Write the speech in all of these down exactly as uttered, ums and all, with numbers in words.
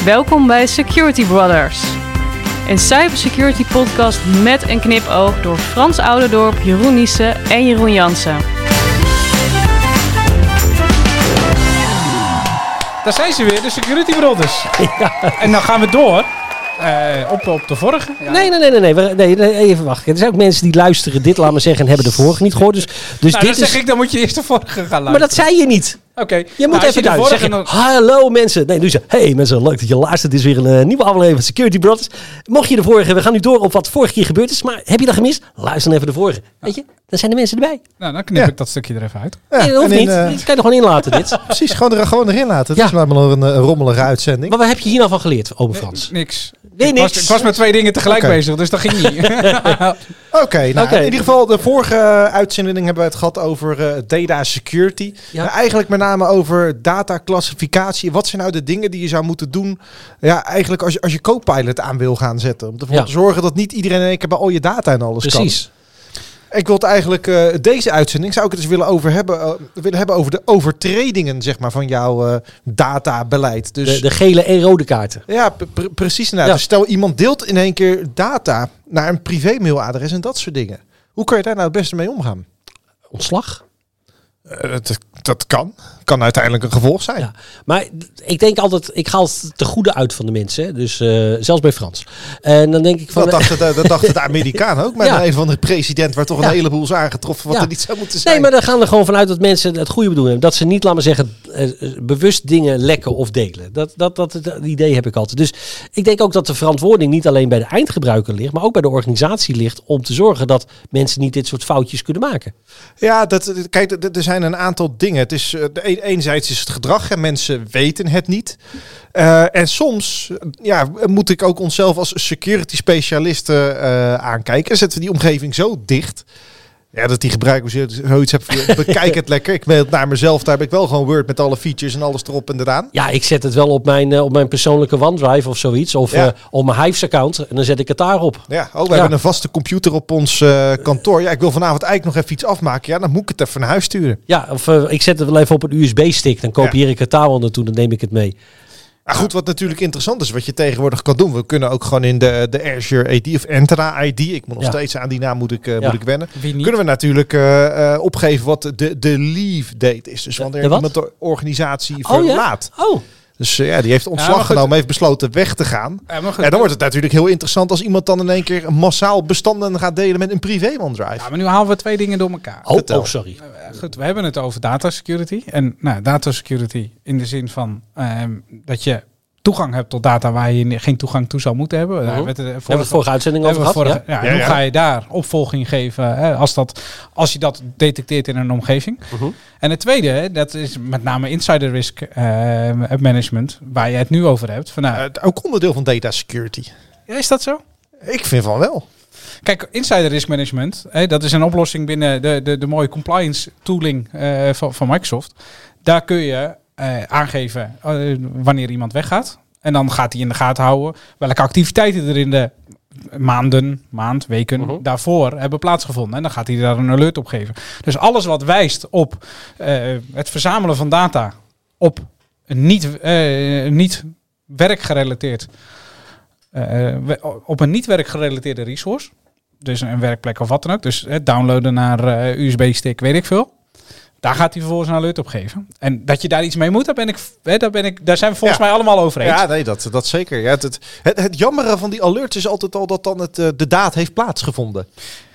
Welkom bij Security Brothers. Een cybersecurity podcast met een knipoog door Frans Ouderdorp, Jeroen Niesen en Jeroen Jansen. Daar zijn ze weer, de Security Brothers. Ja. En dan gaan we door uh, op, op de vorige. Ja. Nee, nee, nee, nee, nee, nee, nee, even wachten. Er zijn ook mensen die luisteren dit, laat maar zeggen, en hebben de vorige niet gehoord. Dus, dus nou, dit dan is... zeg ik, dan moet je eerst de vorige gaan luisteren. Maar dat zei je niet. Oké. Okay. Je moet nou, even duidelijk zeggen, nog... hallo mensen. Nee, nu zeg hey mensen, leuk dat je luistert. Dit is weer een uh, nieuwe aflevering van Security Brothers. Mocht je de vorige, we gaan nu door op wat vorige keer gebeurd is. Maar heb je dat gemist? Luister dan even de vorige. Ja. Weet je, dan zijn de mensen erbij. Nou, dan knip ja. ik dat stukje er even uit. Ja, nee, dat hoeft in, niet. Uh, dit kan je er gewoon inlaten, dit. Precies, gewoon, er, gewoon erin laten. Het ja. is maar een, een rommelige uitzending. Maar wat heb je hier nou van geleerd, Ome Frans? Nee, niks. Nee, ik, niks. Was, ik was met twee dingen tegelijk okay. bezig, dus dat ging niet. Oké, okay, nou, okay. in ieder geval de vorige uh, uitzending hebben we het gehad over uh, data security. Ja. Uh, eigenlijk met name over dataclassificatie. Wat zijn nou de dingen die je zou moeten doen? Ja, eigenlijk als je, als je Copilot aan wil gaan zetten. Om ervoor ja. te zorgen dat niet iedereen in één keer bij al je data en alles Precies. kan. Precies. Ik wil het eigenlijk, uh, deze uitzending zou ik het eens willen over hebben, uh, willen hebben over de overtredingen, zeg maar, van jouw uh, databeleid. Dus, de, de gele en rode kaarten. Ja, pr- precies inderdaad. Ja. Dus stel iemand deelt in één keer data naar een privé-mailadres en dat soort dingen. Hoe kan je daar nou het beste mee omgaan? Ontslag? Uh, dat, dat kan. Kan uiteindelijk een gevolg zijn. Ja, maar ik denk altijd, ik ga altijd te goede uit van de mensen. Hè? Dus uh, zelfs bij Frans. En dan denk ik van... Dat dachten de, dat dacht de Amerikanen ook. Maar ja. een van de president waar toch een ja. heleboel is aangetroffen wat ja. er niet zou moeten zijn. Nee, maar dan gaan we er gewoon vanuit dat mensen het goede bedoelen. Dat ze niet, laten we zeggen, uh, bewust dingen lekken of delen. Dat, dat, dat, dat idee heb ik altijd. Dus ik denk ook dat de verantwoording niet alleen bij de eindgebruiker ligt, maar ook bij de organisatie ligt om te zorgen dat mensen niet dit soort foutjes kunnen maken. Ja, dat, kijk, er zijn een aantal dingen. Het is, uh, de Enerzijds is het gedrag en mensen weten het niet. Uh, en soms ja, moet ik ook onszelf als security specialisten uh, aankijken. Zetten we die omgeving zo dicht. Ja, dat die gebruikers zoiets hebben. Bekijk het lekker. Ik weet het naar mezelf. Daar heb ik wel gewoon Word met alle features en alles erop en eraan. Ja, ik zet het wel op mijn, uh, op mijn persoonlijke OneDrive of zoiets. Of ja. uh, op mijn Hives account. En dan zet ik het daarop. Ja, oh, we ja. hebben een vaste computer op ons uh, kantoor. Ja, ik wil vanavond eigenlijk nog even iets afmaken. Ja, dan moet ik het even naar huis sturen. Ja, of uh, ik zet het wel even op een U S B-stick. Dan kopieer ja. ik het daar wel naartoe. Dan neem ik het mee. Nou goed, wat natuurlijk interessant is, wat je tegenwoordig kan doen. We kunnen ook gewoon in de, de Azure I D of Entra I D. Ik moet nog ja. steeds aan die naam moet ik, uh, ja. moet ik wennen. Kunnen we natuurlijk uh, uh, opgeven wat de, de leave date is. Dus wanneer iemand de organisatie oh, verlaat. Ja? Oh. Dus uh, ja, die heeft ontslag ja, genomen, heeft besloten weg te gaan. Ja, en dan wordt het natuurlijk heel interessant als iemand dan in één keer massaal bestanden gaat delen met een privé OneDrive. Ja, maar nu halen we twee dingen door elkaar. Oh, oh sorry. Uh, goed, we hebben het over data security. En nou, data security in de zin van uh, dat je toegang hebt tot data waar je geen toegang toe zou moeten hebben. Uh-huh. Daar hebben we het de vorige uitzending over gehad. Vorige, ja. Ja, ja, ja. Hoe ga je daar opvolging geven hè, als, dat, als je dat detecteert in een omgeving? Uh-huh. En het tweede, dat is met name insider risk uh, management, waar je het nu over hebt. Van, nou, uh, ook onderdeel van data security. Ja, is dat zo? Ik vind van wel. Kijk, insider risk management, hè, dat is een oplossing binnen de, de, de mooie compliance tooling uh, van, van Microsoft. Daar kun je Uh, aangeven uh, wanneer iemand weggaat. En dan gaat hij in de gaten houden welke activiteiten er in de maanden, maand, weken uh-huh. daarvoor hebben plaatsgevonden. En dan gaat hij daar een alert op geven. Dus alles wat wijst op uh, het verzamelen van data op een niet, uh, niet werkgerelateerd uh, op een niet werkgerelateerde resource. Dus een werkplek of wat dan ook. Dus uh, downloaden naar uh, U S B-stick, weet ik veel. Daar gaat hij vervolgens een alert op geven. En dat je daar iets mee moet, daar, ben ik, hè, daar, ben ik, daar zijn we volgens ja. mij allemaal over eens. Ja, nee, dat, dat zeker. Ja, het, het, het, het jammere van die alerts is altijd al dat dan het, de daad heeft plaatsgevonden.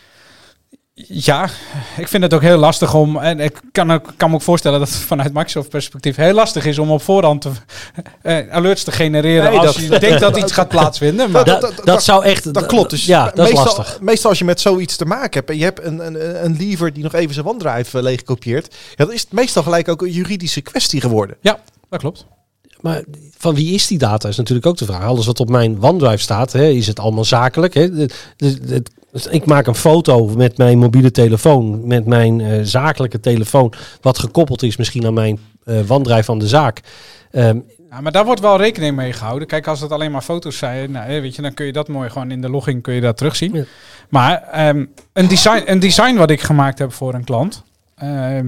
Ja, ik vind het ook heel lastig om... En ik kan, ook, kan me ook voorstellen dat het vanuit Microsoft perspectief heel lastig is om op voorhand te, uh, alerts te genereren nee, als dat, je denkt dat iets gaat plaatsvinden. Maar dat, dat, dat, dat zou echt... Dat klopt. Dus ja, dat meestal, is lastig. Meestal als je met zoiets te maken hebt en je hebt een, een, een leaver die nog even zijn OneDrive leeg kopieert, ja, dan is het meestal gelijk ook een juridische kwestie geworden. Ja, dat klopt. Maar van wie is die data is natuurlijk ook de vraag. Alles wat op mijn OneDrive staat, hè, is het allemaal zakelijk? Hè? De, de, de, ik maak een foto met mijn mobiele telefoon, met mijn uh, zakelijke telefoon, wat gekoppeld is misschien aan mijn uh, OneDrive van de zaak. Um, ja, maar daar wordt wel rekening mee gehouden. Kijk, als het alleen maar foto's zijn, nou, weet je, dan kun je dat mooi gewoon in de logging kun je dat terugzien. Ja. Maar um, een, design, een design wat ik gemaakt heb voor een klant, um,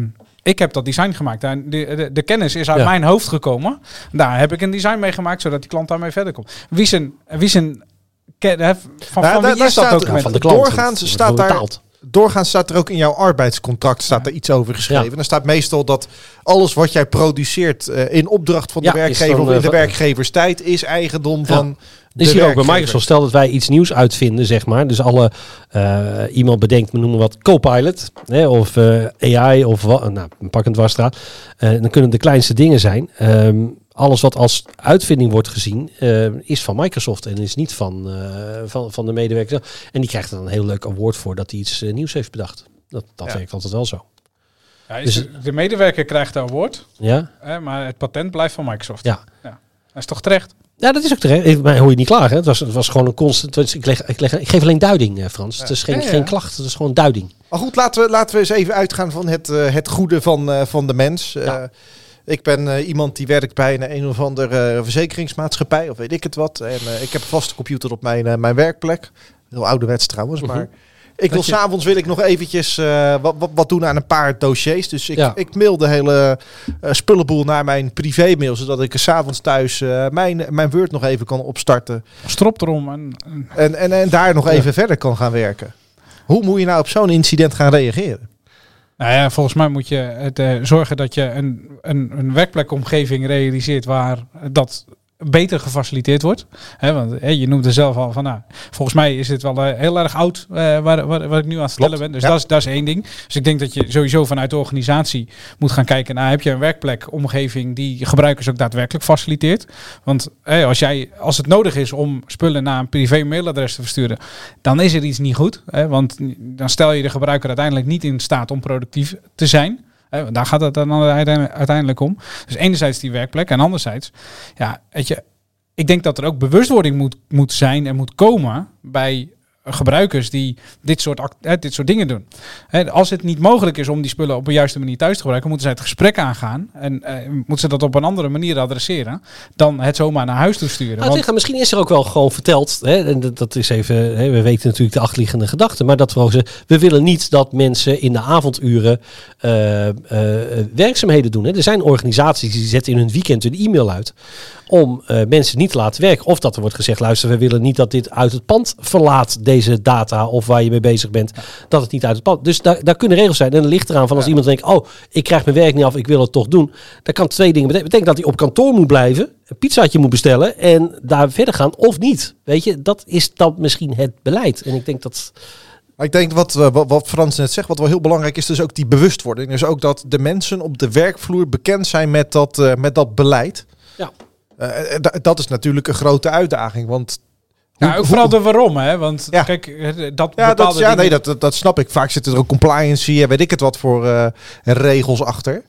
Ik heb dat design gemaakt. De, de, de kennis is uit Ja. mijn hoofd gekomen. Daar heb ik een design mee gemaakt, zodat die klant daarmee verder komt. Wie zijn... Wie zijn ken, hè, van Nou, van daar- wie daar is dat staat- document? Van de klant. Doorgaans Het staat wordt daar- betaald. Doorgaans staat er ook in jouw arbeidscontract staat er iets over geschreven. Ja. Er staat meestal dat alles wat jij produceert uh, in opdracht van de Ja, is werkgever dan, of in uh, de van- werkgeverstijd is eigendom Ja. van de Is hier ook bij werkgever. Microsoft. Stel dat wij iets nieuws uitvinden, zeg maar. Dus alle uh, iemand bedenkt, we noemen wat Copilot, hè, of uh, A I of wat. Nou, pak een dwarsstraat. Uh, dan kunnen het de kleinste dingen zijn. Um, alles wat als uitvinding wordt gezien, uh, is van Microsoft en is niet van, uh, van, van de medewerker. En die krijgt er dan een heel leuk award voor dat hij iets uh, nieuws heeft bedacht. Dat, dat Ja. werkt altijd wel zo. Ja, is Dus- de, de medewerker krijgt een award, Ja, hè, maar het patent blijft van Microsoft. ja. Dat is toch terecht? Ja, dat is ook terecht. Ik- Mij hoor je niet klagen. Hè? Het, was, het was gewoon een constant. het was- Ik, leg, ik, leg, ik geef alleen duiding, eh, Frans. Het is geen, Ja, ja. geen klacht, het is gewoon duiding. Maar goed, laten we, laten we eens even uitgaan van het, uh, het goede van, uh, van de mens. Uh, Ja. Ik ben uh, iemand die werkt bij een, een of andere uh, verzekeringsmaatschappij of weet ik het wat. En uh, ik heb een vaste computer op mijn, uh, mijn werkplek. Heel ouderwets trouwens, Mhm. maar ik wil Dat je- s'avonds wil ik nog eventjes uh, wat, wat, wat doen aan een paar dossiers. Dus ik, Ja. ik mail de hele uh, spullenboel naar mijn privémail, zodat ik er s'avonds thuis uh, mijn, mijn Word nog even kan opstarten. Strop erom. En, en- En, en, en daar nog Ja. even verder kan gaan werken. Hoe moet je nou op zo'n incident gaan reageren? nou ja, volgens mij moet je het, uh, zorgen dat je een, een, een werkplekomgeving realiseert waar dat beter gefaciliteerd wordt. Hè, want hè, je noemde zelf al van, nou, volgens mij is dit wel uh, heel erg oud uh, waar, waar, waar ik nu aan het vertellen Klopt, ben. Dus ja. dat, is, dat is één ding. Dus ik denk dat je sowieso vanuit de organisatie moet gaan kijken naar, heb je een werkplekomgeving die gebruikers ook daadwerkelijk faciliteert. Want hè, als, jij, als het nodig is om spullen naar een privé mailadres te versturen, dan is er iets niet goed. Hè, want dan stel je de gebruiker uiteindelijk niet in staat om productief te zijn. Eh, daar gaat het dan uiteindelijk- uiteindelijk om. Dus enerzijds die werkplek en anderzijds, ja, weet je, ik denk dat er ook bewustwording moet, moet zijn en moet komen bij gebruikers die dit soort, act- eh, dit soort dingen doen. Hè, als het niet mogelijk is om die spullen op een juiste manier thuis te gebruiken, moeten zij het gesprek aangaan en eh, moeten ze dat op een andere manier adresseren dan het zomaar naar huis toe sturen. Nou, Want- zeg, misschien is er ook wel gewoon verteld, hè, en dat, dat is even, hè, we weten natuurlijk de achterliggende gedachten, maar dat we ook zeggen, we willen niet dat mensen in de avonduren uh, uh, werkzaamheden doen. Hè. Er zijn organisaties die zetten in hun weekend een e-mail uit om uh, mensen niet te laten werken. Of dat er wordt gezegd, luister, we willen niet dat dit uit het pand verlaat, deze data of waar je mee bezig bent, dat het niet uit het pand. Dus daar, daar kunnen regels zijn. En dan ligt eraan van als Ja. iemand denkt, oh, ik krijg mijn werk niet af, ik wil het toch doen. Dan kan twee dingen betekenen. Betekent dat hij op kantoor moet blijven, een pizzaatje moet bestellen en daar verder gaan of niet. Weet je, dat is dan misschien het beleid. En ik denk dat... Maar ik denk wat, uh, wat, wat Frans net zegt, wat wel heel belangrijk is, dus ook die bewustwording. Dus ook dat de mensen op de werkvloer bekend zijn met dat, uh, met dat beleid. Ja. Uh, d- dat is natuurlijk een grote uitdaging, want... Ja, hoe- ook vooral hoe- de waarom, hè? Want Ja. kijk, eh, dat Ja, bepaalde dat, ja dingen- nee, dat, dat, dat snap ik. Vaak zitten er ook compliance en weet ik het wat voor uh, regels achter.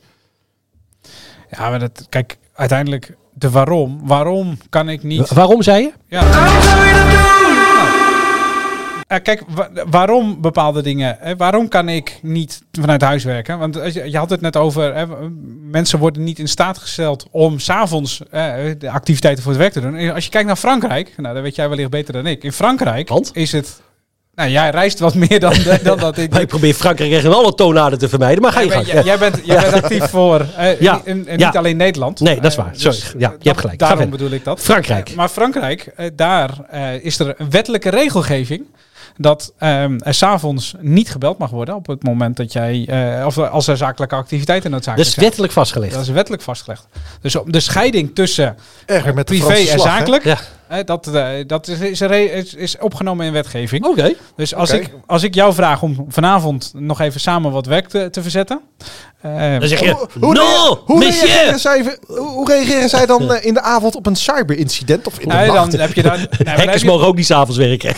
Ja, maar dat, kijk, uiteindelijk de waarom. Waarom kan ik niet... Wa- Waarom zei je? Ja. Waarom zou je dat doen? Nou, kijk, wa- waarom bepaalde dingen? Hè? Waarom kan ik niet vanuit huis werken? Want als je, je had het net over, hè, mensen worden niet in staat gesteld om 's avonds eh, de activiteiten voor het werk te doen. En als je kijkt naar Frankrijk, nou, dan weet jij wellicht beter dan ik. In Frankrijk Want? is het... Nou, jij reist wat meer dan, dan dat ik... Maar ik probeer Frankrijk echt alle toonaarden te vermijden, maar ga je Ja, maar gang. jij, jij bent, jij bent actief voor, eh, Ja, en, en ja. niet alleen Nederland. Nee, dat is Eh, waar. Sorry. Ja, je dat- hebt gelijk. Ga Daarom verder. bedoel ik dat. Frankrijk. Eh, maar Frankrijk, eh, daar eh, is er een wettelijke regelgeving dat ehm, er 's avonds niet gebeld mag worden op het moment dat jij, eh, of als er zakelijke activiteiten Dat noodzakelijk is zijn. wettelijk vastgelegd. Dat is wettelijk vastgelegd. Dus op de scheiding tussen Erger met de privé Franse en slag, hè? zakelijk, Ja. eh, dat, eh, dat is, is, een re- is, is opgenomen in wetgeving. Oké. Dus als, Oké. ik, als ik jou vraag om vanavond nog even samen wat werk te, te verzetten. eh, Dan zeg je, Hoe, hoe, no, rea- hoe, monsieur! reageren zij, hoe, hoe reageren zij dan uh, in de avond op een cyberincident? Of in de nee, nacht? dan heb je daar. Nee, maar dan heb Hackers je- mogen ook niet s'avonds werken.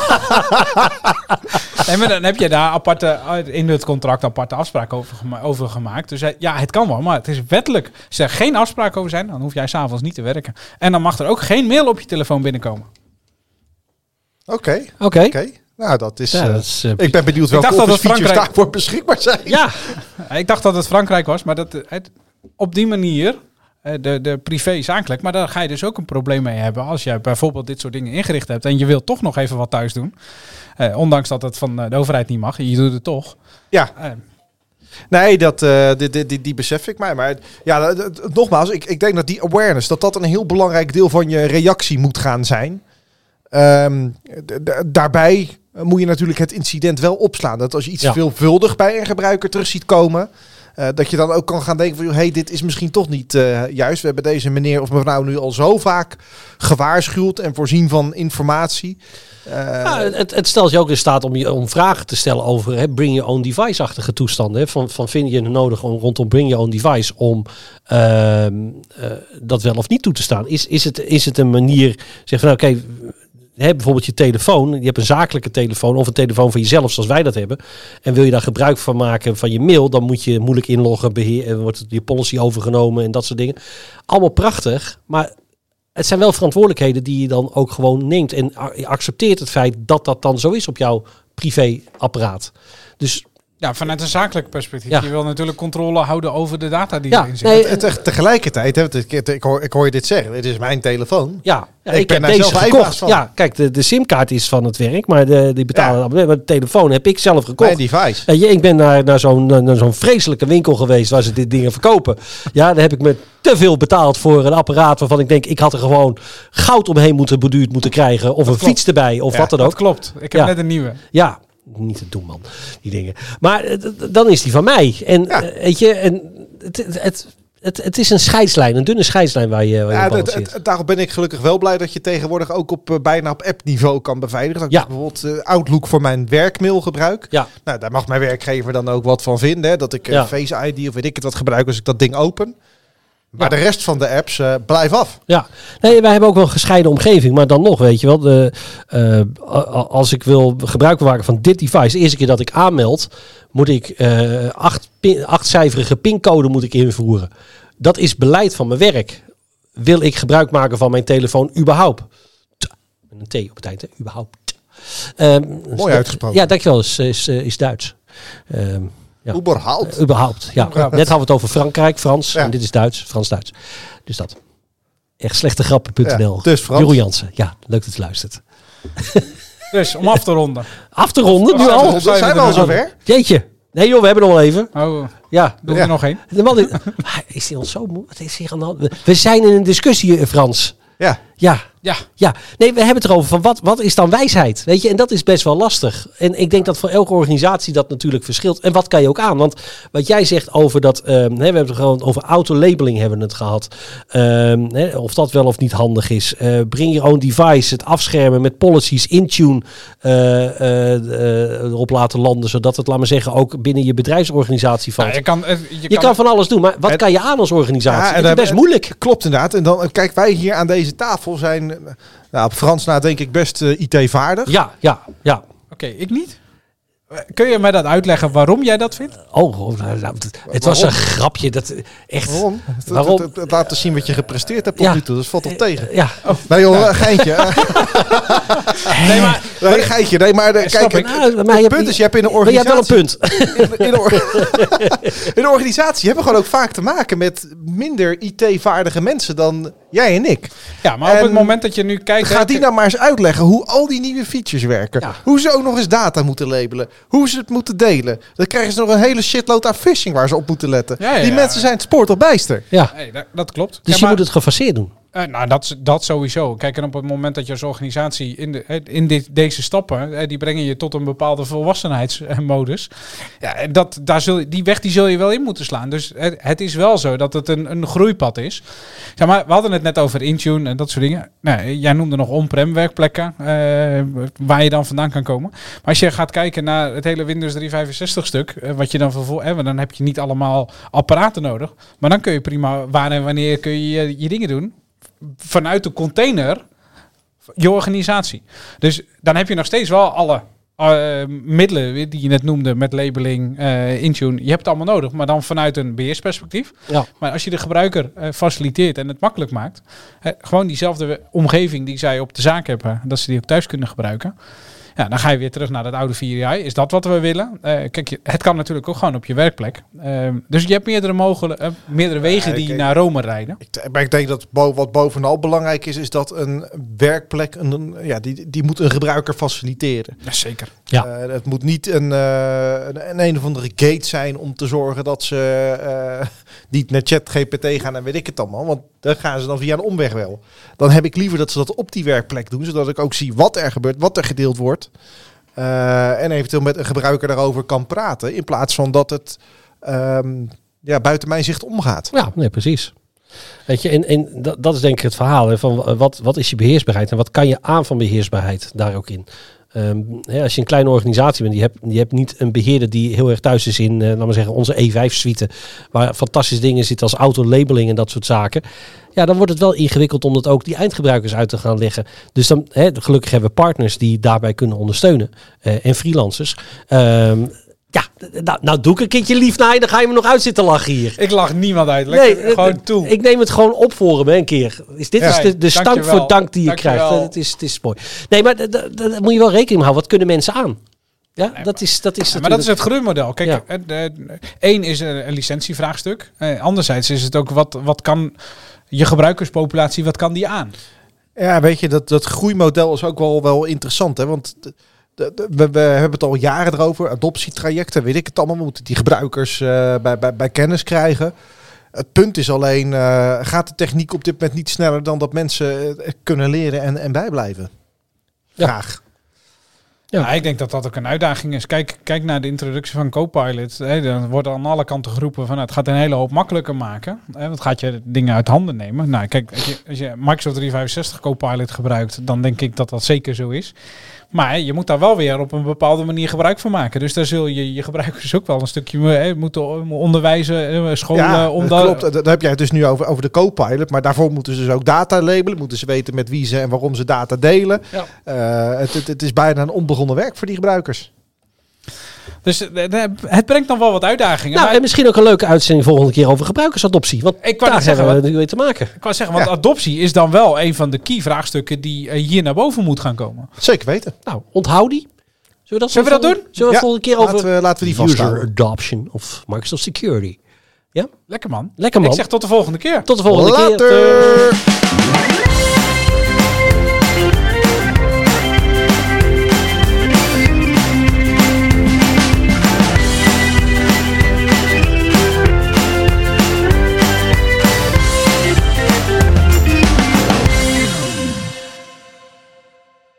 Nee, maar dan heb je daar aparte, in het contract aparte afspraken over, gema- over gemaakt. Dus eh, ja, het kan wel, maar het is wettelijk. Als er geen afspraken over zijn, dan hoef jij s'avonds niet te werken. En dan mag er ook geen mail op je telefoon binnenkomen. Oké, Oké. oké. Nou, dat is... Ja, uh, dat is, eh, ik ben benieuwd welke dacht dat office het features Frankrijk- daarvoor beschikbaar zijn. ja, Ik dacht dat het Frankrijk was, maar dat, het, op die manier, eh, de, de privé zakelijk, maar daar ga je dus ook een probleem mee hebben als jij bijvoorbeeld dit soort dingen ingericht hebt en je wilt toch nog even wat thuis doen. Eh, ondanks dat het van eh, de overheid niet mag, je doet het toch. Ja. Eh, Nee, dat, uh, die, die, die, die besef ik mij. Maar ja, d- d- nogmaals, ik, ik denk dat die awareness, dat dat een heel belangrijk deel van je reactie moet gaan zijn. Um, d- d- daarbij moet je natuurlijk het incident wel opslaan. Dat als je iets Ja. veelvuldig bij een gebruiker terug ziet komen, uh, dat je dan ook kan gaan denken van, joh, hey, dit is misschien toch niet uh, juist. We hebben deze meneer of mevrouw nu al zo vaak gewaarschuwd en voorzien van informatie. Uh, Ja, het, het stelt je ook in staat om, je, om vragen te stellen over hè, bring your own device-achtige toestanden. Hè, van, van vind je het nodig om rondom bring your own device om uh, uh, dat wel of niet toe te staan? Is, is, het, is het een manier, zeg van oké, okay, hè, bijvoorbeeld je telefoon, je hebt een zakelijke telefoon of een telefoon van jezelf zoals wij dat hebben. En wil je daar gebruik van maken van je mail, dan moet je moeilijk inloggen, beheer, en wordt je policy overgenomen en dat soort dingen. Allemaal prachtig, maar het zijn wel verantwoordelijkheden die je dan ook gewoon neemt. En je accepteert het feit dat dat dan zo is op jouw privéapparaat. Dus Ja, vanuit een zakelijk perspectief. Ja. Je wil natuurlijk controle houden over de data die Ja, erin zit. nee, het, het, tegelijkertijd, hè, ik, ik, hoor, ik hoor je dit zeggen, dit is mijn telefoon. ja, ja Ik ik, ben heb daar deze zelf gekocht. eigenaar van. Ja, kijk, de, de simkaart is van het werk, maar de, die betalen Ja. abonnement. Maar de telefoon heb ik zelf gekocht. Mijn device. Weet je, ik ben naar, naar zo'n naar zo'n vreselijke winkel geweest waar ze dit dingen verkopen. Ja, daar heb ik me te veel betaald voor een apparaat waarvan ik denk, ik had er gewoon goud omheen moeten beduurd moeten krijgen. Of een klopt. fiets erbij, of Ja, wat dan Dat ook. klopt. Ik heb Ja. net een nieuwe. Ja, niet te doen, man. Die dingen. Maar eh, d- dan is die van mij. En Ja. eh, weet je, en het, het, het, het, het is een scheidslijn, een dunne scheidslijn waar je, waar je Ja, op dat- balanceert. het- daarom ben ik gelukkig wel blij dat je tegenwoordig ook op uh, bijna op app-niveau kan beveiligen. Dat ik Ja. dus bijvoorbeeld uh, Outlook voor mijn werkmail gebruik. Ja. Nou, daar mag mijn werkgever dan ook wat van vinden. Hè? Dat ik uh, Ja. Face I D of weet ik het wat gebruik als ik dat ding open. Maar Ja. de rest van de apps, uh, blijf af. Ja, nee, wij hebben ook wel een gescheiden omgeving, maar dan nog, weet je wel, de, uh, als ik wil gebruik maken van dit device, de eerste keer dat ik aanmeld, moet ik uh, acht, pin, achtcijferige pincode moet ik invoeren. Dat is beleid van mijn werk. Wil ik gebruik maken van mijn telefoon überhaupt? T, met een T op het eind, hè? Überhaupt. Um, Mooi uitgesproken. Ja, dankjewel, is, is, is Duits. Um, Ja. Überhaupt. Uh, überhaupt, ja. Überhaupt. Net hadden we het over Frankrijk, Frans. Ja. En dit is Duits, Frans-Duits. Dus dat. Echt slechtegrappen punt n l. Ja, dus Frans. Jeroen Jansen. Ja, leuk dat je luistert. Dus, om af te ronden. Af te ronden, nu Oh, al? oh, Zijn we al zover? Jeetje. Nee joh, we hebben nog wel even. Oh, Ja. doe Ja. er nog één. De man is, Maar is hij ons zo moe? Wat is hier aan de hand? We- We zijn in een discussie, eh, Frans. Ja. Ja. Ja. Ja, nee, we hebben het erover van wat, wat is dan wijsheid? Weet je, en dat is best wel lastig. En ik denk dat voor elke organisatie dat natuurlijk verschilt. En wat kan je ook aan? Want wat jij zegt over dat, um, hè, we hebben het gewoon over autolabeling hebben we het gehad. Um, hè, of dat wel of niet handig is. Uh, bring your own device, het afschermen met policies, Intune uh, uh, uh, erop laten landen, zodat het, laat maar zeggen, ook binnen je bedrijfsorganisatie valt. Nou, je kan, eh, je je kan, kan van alles doen, maar wat Het- kan je aan als organisatie? Ja, en het daar- is best moeilijk. Klopt inderdaad. En dan, kijk, wij hier aan deze tafel zijn, uh, nou, op Frans na denk ik best uh, I T-vaardig. Ja, ja, ja. Oké, ik niet. Eh, Kun je mij dat uitleggen waarom jij dat vindt? Oh, oh, nou, nou, het, het was een grapje. Dat, echt. Waarom? Het- Waarom? Het, het, het laat dus zien wat je gepresteerd hebt tot Ja. nu toe. Dus valt toch tegen. Ja. Nee joh, een geintje. Nee, maar Nee, een geintje. Nee, maar de, Eh, snap kijk, ik. het, Nou, maar het je hebt- punt is, je hebt in een Maar je hebt wel een organisatie... punt. In, in, een or- in een organisatie hebben we gewoon ook vaak te maken met minder I T-vaardige mensen dan jij en ik. ja, maar op En het moment dat je nu kijkt... Ga hè, die nou maar eens uitleggen hoe al die nieuwe features werken. Ja. Hoe ze ook nog eens data moeten labelen. Hoe ze het moeten delen. Dan krijgen ze nog een hele shitload aan phishing waar ze op moeten letten. Ja, ja, die ja. mensen zijn het spoor toch bijster. Ja. Nee, dat, dat klopt. Dus Ja, je maar- moet het gefaseerd doen. Eh, nou, dat, dat sowieso. Kijk, en op het moment dat je als organisatie in, de, eh, in dit, deze stappen, eh, die brengen je tot een bepaalde volwassenheidsmodus. Ja, en dat, daar zul, je- die weg die zul je wel in moeten slaan. Dus het, het is wel zo dat het een, een groeipad is. Zeg maar, we hadden het net over Intune en dat soort dingen. Nou, jij noemde nog on-prem werkplekken, eh, waar je dan vandaan kan komen. Maar als je gaat kijken naar het hele Windows driehonderdvijfenzestig stuk, eh, wat je dan vervolgens, eh, dan heb je niet allemaal apparaten nodig. Maar dan kun je prima, waar en wanneer kun je je, je dingen doen. Vanuit de container je organisatie. Dus dan heb je nog steeds wel alle uh, middelen die je net noemde met labeling, uh, Intune. Je hebt het allemaal nodig, maar dan vanuit een beheersperspectief. Ja. Maar als je de gebruiker uh, faciliteert en het makkelijk maakt, uh, gewoon diezelfde omgeving die zij op de zaak hebben, dat ze die ook thuis kunnen gebruiken. Ja, dan ga je weer terug naar dat oude vier I. Is dat wat we willen? Uh, kijk, je, het kan natuurlijk ook gewoon op je werkplek. Uh, dus je hebt meerdere, mogelijk, uh, meerdere wegen Ja, die ik- naar Rome rijden. Ik, maar ik denk dat bo- wat bovenal belangrijk is, is dat een werkplek, een, een- ja, die, die moet een gebruiker faciliteren. Ja, zeker. Ja. Uh, het moet niet een, uh, een, een een of andere gate zijn om te zorgen dat ze uh, niet naar ChatGPT gaan en weet ik het allemaal. Want daar gaan ze dan via een omweg wel. Dan heb ik liever dat ze dat op die werkplek doen, zodat ik ook zie wat er gebeurt, wat er gedeeld wordt. Uh, en eventueel met een gebruiker daarover kan praten. In plaats van dat het um, ja, buiten mijn zicht omgaat. Ja, nee, precies. Weet je, en, en dat, dat is denk ik het verhaal. Hè, van wat, wat is je beheersbaarheid en wat kan je aan van beheersbaarheid daar ook in? Um, hè, als je een kleine organisatie bent, die hebt, die hebt niet een beheerder die heel erg thuis is in, uh, laten we zeggen, onze E vijf suite, waar fantastische dingen zitten als autolabeling en dat soort zaken. Ja, dan wordt het wel ingewikkeld om dat ook die eindgebruikers uit te gaan leggen. Dus dan, hè, gelukkig hebben we partners die daarbij kunnen ondersteunen uh, en freelancers. Um, Ja, nou, nou doe ik een keertje lief naar je, dan ga je me nog uit zitten lachen hier. Ik lach niemand uit. Lekker, nee, gewoon toe. Ik neem het gewoon op voor hem, hè, een keer. Is dit ja, is de, de stank voor dank die je dank krijgt. Je het, is, het is mooi. Nee, maar daar moet je wel rekening mee houden. Wat kunnen mensen aan? Ja, nee, dat is, dat is ja, maar dat is het groeimodel. Kijk, ja. uh, uh, één is een, een licentievraagstuk. Uh, anderzijds is het ook, wat, wat kan je gebruikerspopulatie, wat kan die aan? Ja, weet je, dat, dat groeimodel is ook wel, wel interessant, hè, want... De, De, de, we, we hebben het al jaren erover, adoptietrajecten, weet ik het allemaal. We moeten die gebruikers uh, bij, bij, bij kennis krijgen. Het punt is alleen, uh, gaat de techniek op dit moment niet sneller dan dat mensen uh, kunnen leren en, en bijblijven? Graag. Ja, ja, ik denk dat dat ook een uitdaging is. Kijk, kijk naar de introductie van Copilot. Hey, dan wordt aan alle kanten geroepen van, nou, het gaat een hele hoop makkelijker maken. Hey, want gaat je dingen uit handen nemen. Nou, kijk, als je, als je Microsoft driehonderdvijfenzestig Copilot gebruikt, dan denk ik dat dat zeker zo is. Maar je moet daar wel weer op een bepaalde manier gebruik van maken. Dus daar zul je je gebruikers ook wel een stukje hè, moeten onderwijzen, scholen. Ja, om dat klopt. Daar heb jij het dus nu over, over de Copilot. Maar daarvoor moeten ze dus ook data labelen. Moeten ze weten met wie ze en waarom ze data delen. Ja. Uh, het, het, het is bijna een onbegonnen werk voor die gebruikers. Dus het brengt dan wel wat uitdagingen. Nou, maar en misschien ook een leuke uitzending volgende keer over gebruikersadoptie. Want ik kan daar zeggen, hebben we mee te maken. Ik kan zeggen, want ja. adoptie is dan wel een van de key vraagstukken die hier naar boven moet gaan komen. Zeker weten. Nou, onthoud die. Zullen we dat, Zullen we dat volgende, doen? Zullen we ja, volgende keer laten over we, laten we die vasthouden. user adoption of Microsoft Security. Ja? Lekker man. Lekker man. Ik zeg tot de volgende keer. Tot de volgende Later. keer.